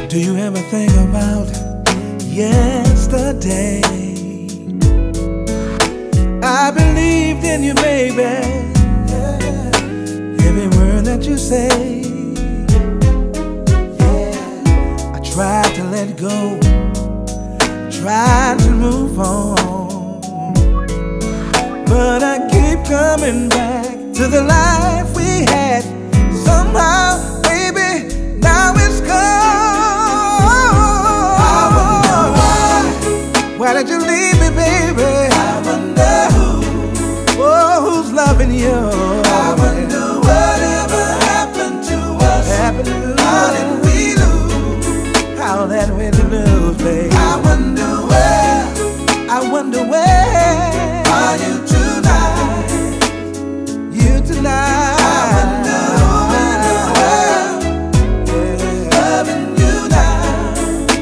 Do you ever think about yesterday? I believed in you, baby, every word that you say. I tried to let go, tried to move on, but I keep coming back to the life we had. Somehow, baby, now it's gone. I wonder why did you leave me, baby? I wonder who's loving you. I wonder whatever happened to us. How did we lose? How did we lose, baby? I wonder where are you tonight? You tonight. I wonder where loving you now.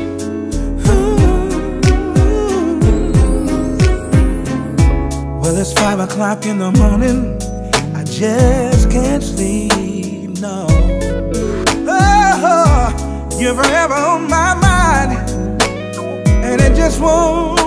Well, it's 5 o'clock in the morning. I just can't sleep, no. Oh, you're forever on my mind, and it just won't